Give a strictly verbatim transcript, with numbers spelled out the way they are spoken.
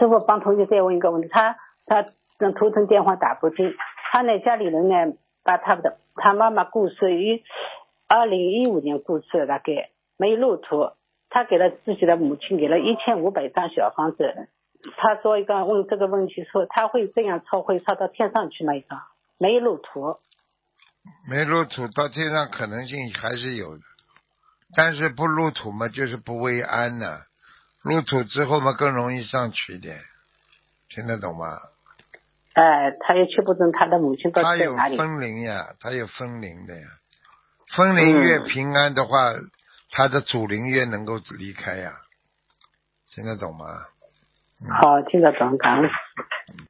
师傅帮同学再问一个问题，他他跟头疼电话打不进，他呢家里人呢把他的他妈妈过世于二零一五年过世了，大概没有入土，他给了自己的母亲给了一千五百张小房子，他说一个问这个问题说他会这样抄会抄到天上去吗？一个没有入土， 没入土到天上可能性还是有的，但是不入土嘛就是不为安呢、啊，入土之后嘛更容易上去一点，听得懂吗？ 哎、呃，他也确不准他的母亲到他有在哪里。 分灵呀，他有分灵的呀，分灵越平安的话，嗯、他的主灵越能够离开呀，听得懂吗？ 好，听得懂，感恩。